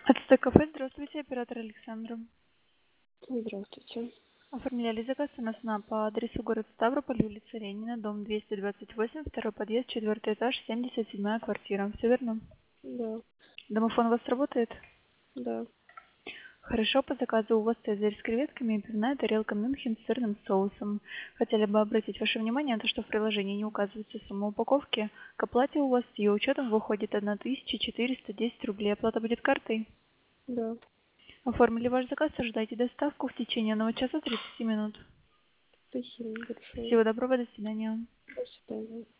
Отстой кафе, здравствуйте, оператор Александра. Здравствуйте. Оформляли заказ у нас по адресу город Ставрополь, улица Ленина, дом 228, второй подъезд, 4-й этаж, 77-я квартира. Все верно? Да, Домофон у вас работает? да. Хорошо, по заказу у вас цезарь с креветками и пивная тарелка Мюнхен с сырным соусом. Хотели бы обратить ваше внимание на то, что в приложении не указывается сумма упаковки. К оплате у вас с ее учетом выходит 1410 рублей. Оплата будет картой? Да. Оформили ваш заказ, ожидайте доставку в течение 1 часа 30 минут. Спасибо большое. Всего доброго, до свидания. До свидания.